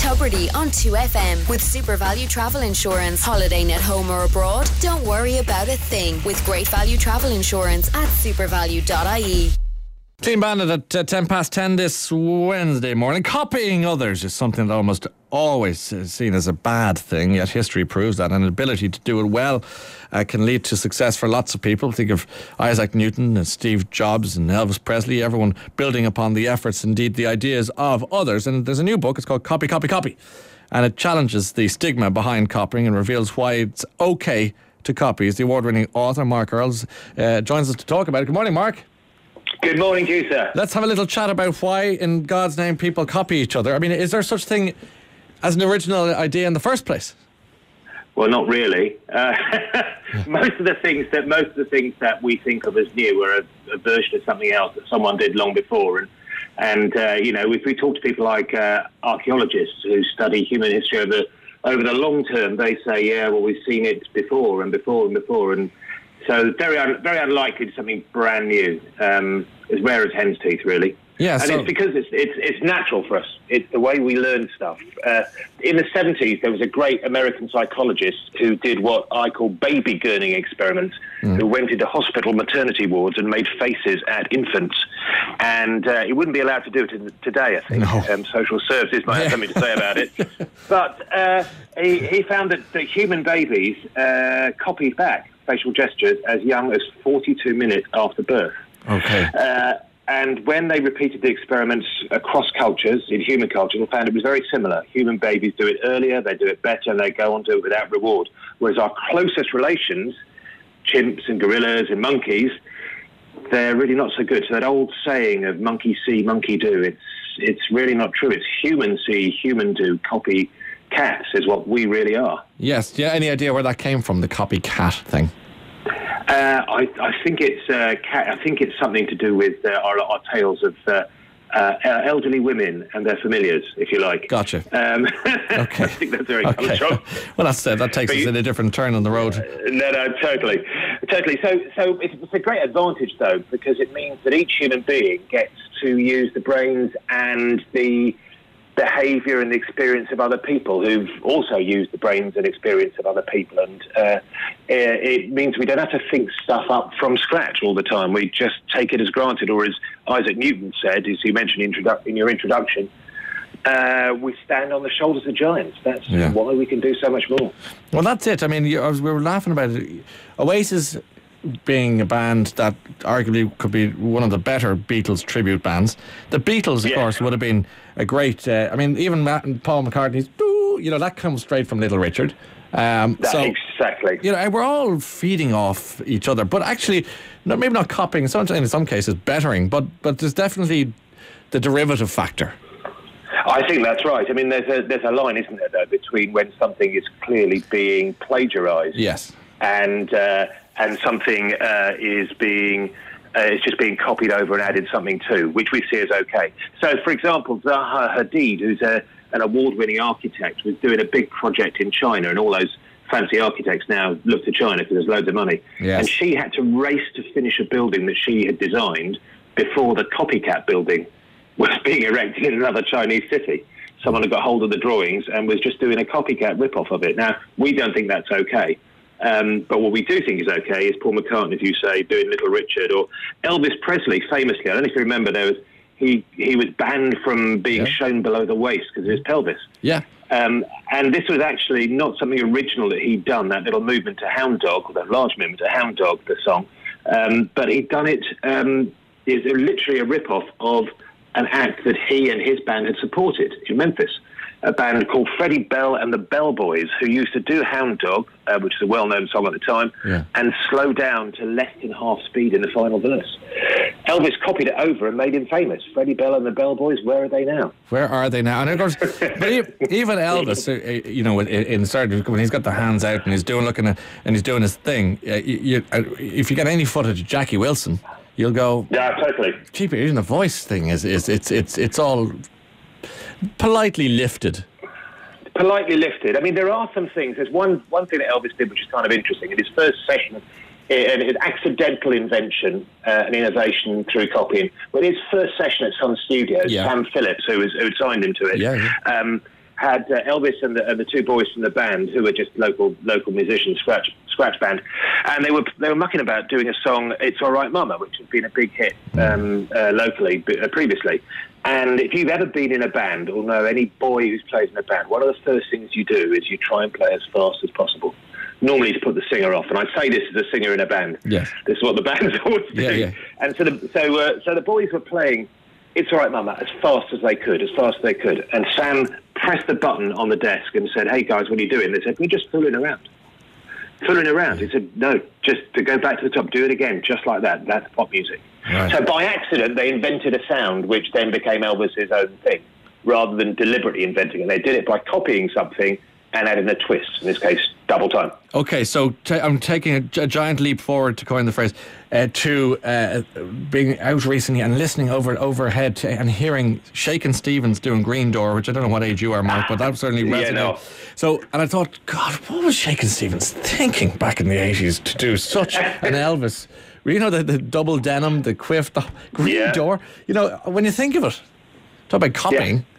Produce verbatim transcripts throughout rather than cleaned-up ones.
Tubridy on two F M with Super Value Travel Insurance. Holidaying at home or abroad? Don't worry about a thing with Great Value Travel Insurance at supervalue dot I E. Clean Bandit at uh, ten past ten this Wednesday morning. Copying others is something that almost always is seen as a bad thing, yet history proves that an ability to do it well uh, can lead to success for lots of people. Think of Isaac Newton and Steve Jobs and Elvis Presley, everyone building upon the efforts, indeed the ideas of others. And there's a new book, it's called Copy, Copy, Copy. And it challenges the stigma behind copying and reveals why it's okay to copy. As the award-winning author, Mark Earls, uh, joins us to talk about it. Good morning, Mark. Good morning to you, sir. Let's have a little chat about why, in God's name, people copy each other. I mean, is there such thing as an original idea in the first place? Well, not really. Uh, most of the things that most of the things that we think of as new are a, a version of something else that someone did long before. And and uh, you know, if we talk to people like uh, archaeologists who study human history over over the long term, they say, yeah, well, we've seen it before and before and before and. So very, un- very unlikely to something brand new, um, as rare as hen's teeth, really. Yeah, and so it's because it's, it's it's natural for us. It's the way we learn stuff. Uh, in the seventies, there was a great American psychologist who did what I call baby gurning experiments, mm. who went into hospital maternity wards and made faces at infants. And uh, he wouldn't be allowed to do it in, today, I think. No. Um, social services might have something to say about it. But uh, he, he found that, that human babies uh, copied back facial gestures as young as forty-two minutes after birth. Okay. Uh, and when they repeated the experiments across cultures, in human culture, they found it was very similar. Human babies do it earlier, they do it better, and they go on to it without reward. Whereas our closest relations, chimps and gorillas and monkeys, they're really not so good. So that old saying of monkey see, monkey do, it's it's really not true. It's human see, human do, copy cats is what we really are. Yes. Do you have any idea where that came from, the copycat thing? Uh, I, I think it's uh, cat, I think it's something to do with uh, our, our tales of uh, uh, elderly women and their familiars, if you like. Gotcha. Um, okay. I think that's where it okay. comes from. Well, that's uh, that takes but us you, in a different turn on the road. Uh, no, no, totally, totally. So, so it's, it's a great advantage though, because it means that each human being gets to use the brains and the behaviour and the experience of other people who've also used the brains and experience of other people, and uh, it means we don't have to think stuff up from scratch all the time. We just take it as granted, or as Isaac Newton said, as you mentioned introdu- in your introduction, uh, we stand on the shoulders of giants. That's yeah. why we can do so much more. Well, that's it. I mean, you, I was, we were laughing about it. Oasis being a band that arguably could be one of the better Beatles tribute bands. The Beatles, of yeah. course, would have been a great... Uh, I mean, even Matt and Paul McCartney's... You know, that comes straight from Little Richard. Um, that, so, exactly. You know, we're all feeding off each other, but actually, no, maybe not copying, sometimes in some cases bettering, but but there's definitely the derivative factor. I think that's right. I mean, there's a there's a line, isn't there, though, between when something is clearly being plagiarised yes. and... Uh, and something uh, is being, uh, it's just being copied over and added something to, which we see as okay. So, for example, Zaha Hadid, who's a, an award-winning architect, was doing a big project in China, and all those fancy architects now look to China because there's loads of money. Yes. And she had to race to finish a building that she had designed before the copycat building was being erected in another Chinese city. Someone had got hold of the drawings and was just doing a copycat rip-off of it. Now, we don't think that's okay. Um, but what we do think is okay is Paul McCartney, as you say, doing Little Richard, or Elvis Presley, famously. I don't know if you remember, there was he he was banned from being yeah. shown below the waist because of his pelvis. Yeah. Um, and this was actually not something original that he'd done, that little movement to Hound Dog, or that large movement to Hound Dog, the song. Um, but he'd done it, um, is literally a rip-off of an act that he and his band had supported in Memphis. A band called Freddie Bell and the Bell Boys, who used to do Hound Dog, uh, which is a well-known song at the time, yeah. and slow down to less than half speed in the final verse. Elvis copied it over and made him famous. Freddie Bell and the Bell Boys, where are they now? Where are they now? And of course, but even Elvis, uh, you know, in, in certain, when he's got the hands out and he's doing looking at, and he's doing his thing, uh, you, you, uh, if you get any footage of Jackie Wilson, you'll go, yeah, totally. Cheaper, even the voice thing is, is it's it's it's all politely lifted. Politely lifted. I mean, there are some things. There's one one thing that Elvis did which is kind of interesting. In his first session, an accidental invention, uh, an innovation through copying. But his first session at Sun Studios, yeah. Sam Phillips, who was who signed him to it, yeah, yeah. Um, had uh, Elvis and the, and the two boys from the band, who were just local local musicians, scratch scratch band, and they were they were mucking about doing a song, "It's All Right, Mama," which had been a big hit um, uh, locally uh, previously. And if you've ever been in a band or know any boy who's played in a band, one of the first things you do is you try and play as fast as possible. Normally to put the singer off, and I'd say this as a singer in a band. Yes. This is what the bands always do. Yeah, yeah. And so the so uh, so the boys were playing "It's All Right, Mama" as fast as they could, as fast as they could. And Sam pressed the button on the desk and said, "Hey guys, what are you doing?" They said, "We're just fooling around." Fooling around. He said, "No, just to go back to the top, do it again, just like that. That's pop music." Right. So by accident, they invented a sound which then became Elvis's own thing, rather than deliberately inventing it. They did it by copying something and adding a twist, in this case, double time. Okay, so t- I'm taking a, g- a giant leap forward, to coin the phrase, uh, to uh, being out recently and listening over overhead to, and hearing Shakin' Stevens doing Green Door, which I don't know what age you are, Mark, but that certainly resonated. Yeah, no. So, and I thought, God, what was Shakin' Stevens thinking back in the eighties to do such an Elvis? You know, the, the double denim, the quiff, the Green Yeah. Door. You know, when you think of it, talk about copying. Yeah.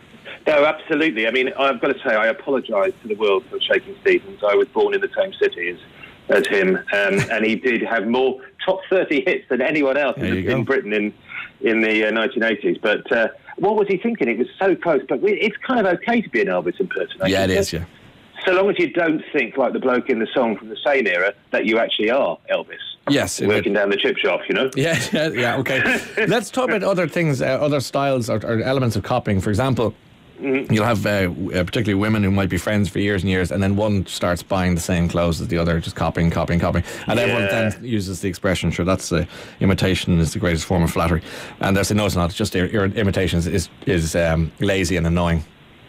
No, absolutely. I mean, I've got to say, I apologise to the world for Shakin' Stevens. I was born in the same city as, as him, um, and he did have more top thirty hits than anyone else in, in Britain in in the uh, nineteen eighties. But uh, what was he thinking? It was so close. But we, it's kind of okay to be an Elvis impersonator. Yeah, it is, yeah. So long as you don't think, like the bloke in the song from the same era, that you actually are Elvis. Yes. Working down the chip shop, you know? Yeah, yeah, yeah, okay. Let's talk about other things, uh, other styles or, or elements of copying. For example, mm-hmm. you'll have uh, particularly women who might be friends for years and years, and then one starts buying the same clothes as the other, just copying, copying, copying. And yeah. everyone then uses the expression, sure, that's uh, imitation is the greatest form of flattery. And they'll say, no, it's not, it's just your, your imitation is, is um, lazy and annoying.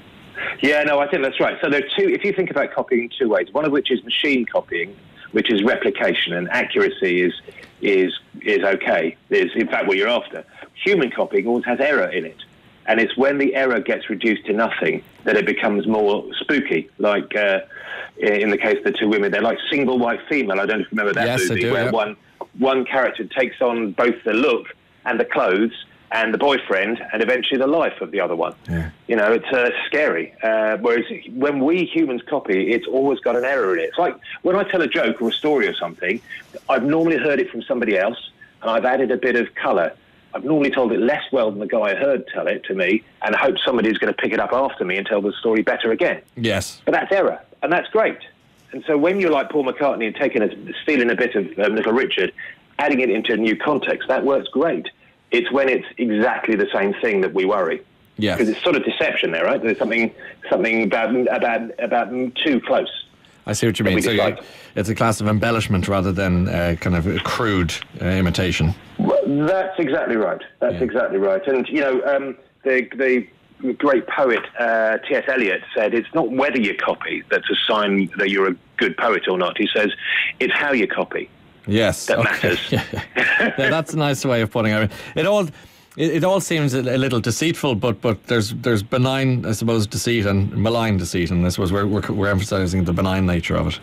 Yeah, no, I think that's right. So there are two, if you think about copying in two ways, one of which is machine copying, which is replication, and accuracy is is is okay, is in fact what you're after. Human copying always has error in it, and it's when the error gets reduced to nothing that it becomes more spooky, like uh, in the case of the two women. They're like Single White Female, I don't know if you remember that yes, movie, I do, where yeah. one, one character takes on both the look and the clothes and the boyfriend, and eventually the life of the other one. Yeah. You know, it's uh, scary. Uh, whereas when we humans copy, it's always got an error in it. It's like when I tell a joke or a story or something, I've normally heard it from somebody else, and I've added a bit of colour. I've normally told it less well than the guy I heard tell it to me, and hope somebody's going to pick it up after me and tell the story better again. Yes. But that's error, and that's great. And so when you're like Paul McCartney and taking a, stealing a bit of um, Little Richard, adding it into a new context, that works great. It's when it's exactly the same thing that we worry. Yeah. Because it's sort of deception there, right? There's something something about about about too close. I see what you mean. So you, it's a class of embellishment rather than uh, kind of a crude uh, imitation. Well, that's exactly right. That's yeah. exactly right. And, you know, um, the, the great poet uh, T S Eliot said it's not whether you copy that's a sign that you're a good poet or not. He says it's how you copy. Yes, that okay. matters. yeah. Yeah, that's a nice way of putting it. It all, it, it all seems a, a little deceitful, but but there's there's benign, I suppose, deceit and malign deceit, and I suppose we're we're, we're emphasising the benign nature of it.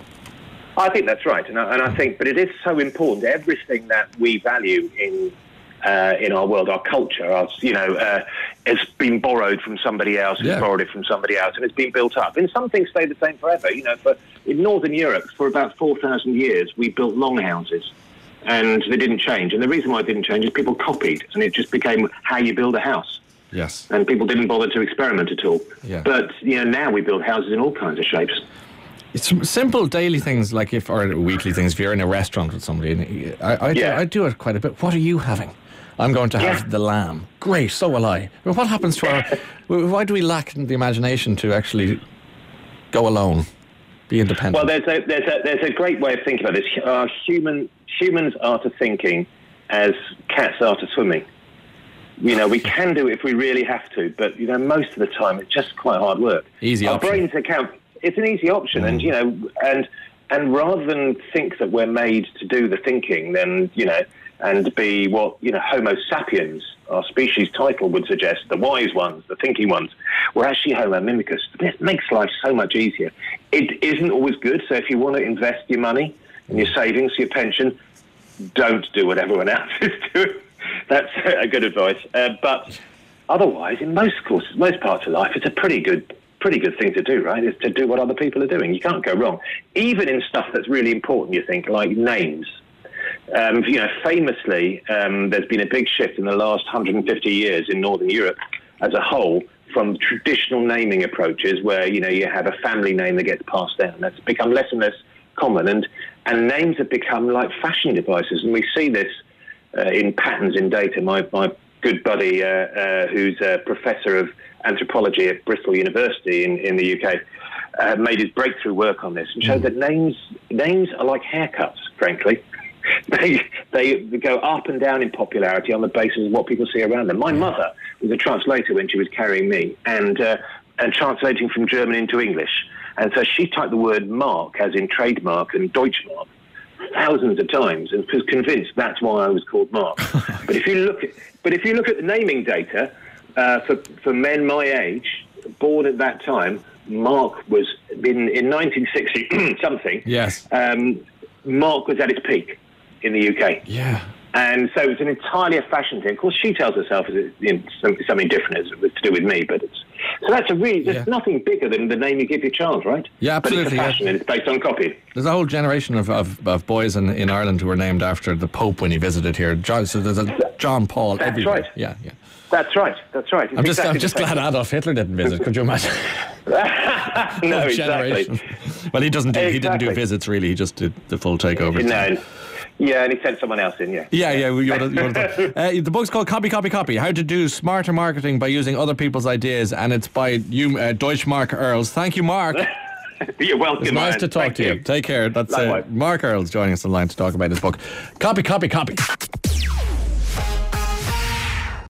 I think that's right, and I, and I think, but it is so important. Everything that we value in uh, in our world, our culture, our, you know, uh, has been borrowed from somebody else, has yeah. borrowed it from somebody else, and it's been built up. And some things stay the same forever. You know, for in Northern Europe, for about four thousand years, we built longhouses, and they didn't change. And the reason why it didn't change is people copied, and it just became how you build a house. Yes. And people didn't bother to experiment at all. Yeah. But, you know, now we build houses in all kinds of shapes. It's simple daily things, like if, or weekly things, if you're in a restaurant with somebody, I, I, yeah. do, I do it quite a bit. What are you having? I'm going to have yeah. the lamb. Great, so will I. But what happens to our... Why do we lack the imagination to actually go alone, be independent? Well, there's a, there's a, there's a great way of thinking about this. Uh, human, humans are to thinking as cats are to swimming. You know, we can do it if we really have to, but, you know, most of the time it's just quite hard work. Easy our option. Our brains account... It's an easy option, mm. and, you know, and and rather than think that we're made to do the thinking, then, you know, and be what, you know, Homo sapiens, our species title would suggest, the wise ones, the thinking ones, we're actually Homo mimicus. This makes life so much easier. It isn't always good, so if you want to invest your money and your savings, your pension, don't do what everyone else is doing. That's a good advice. Uh, but otherwise, in most courses, most parts of life, it's a pretty good pretty good thing to do, right? Is to do what other people are doing. You can't go wrong. Even in stuff that's really important, you think, like names. Um, you know, famously, um, there's been a big shift in the last one hundred fifty years in Northern Europe as a whole from traditional naming approaches where, you know, you have a family name that gets passed down. That's become less and less common. And, and names have become like fashion devices. And we see this uh, in patterns in data. My, my good buddy, uh, uh, who's a professor of anthropology at Bristol University in, in the U K, uh, made his breakthrough work on this and showed that names names are like haircuts, frankly. They they go up and down in popularity on the basis of what people see around them. My mother was a translator when she was carrying me and uh, and translating from German into English. And so she typed the word mark, as in trademark, and Deutschmark thousands of times and was convinced that's why I was called Mark. But if you look at, but if you look at the naming data uh, for for men my age, born at that time, Mark was in in nineteen sixty something. Yes. Um, Mark was at its peak in the U K. Yeah. And so it's an entirely a fashion thing. Of course, she tells herself it's you know, something different it's to do with me, but it's so that's a really there's Yeah. nothing bigger than the name you give your child, right? Yeah, absolutely, But it's a fashion yeah. and it's based on copy. There's a whole generation of, of, of boys in, in Ireland who were named after the Pope when he visited here. John, so there's a John Paul That's everywhere. right. Yeah, yeah. That's right. That's right. It's I'm just, exactly I'm just the same. glad Adolf Hitler didn't visit. Could you imagine? No, Whole exactly. generation. Well, he doesn't do. He didn't do Exactly. visits really. He just did the full takeover. No. Yeah, and he sent someone else in. Yeah. Yeah, yeah. You would have, you would have uh, the book's called Copy, Copy, Copy: How to Do Smarter Marketing by Using Other People's Ideas, and it's by you, uh, Deutsch Mark Earls. Thank you, Mark. You're welcome. It's nice man. to talk Thank to you. Take care. That's uh, Likewise. Mark Earls joining us online to talk about his book. Copy, copy, copy.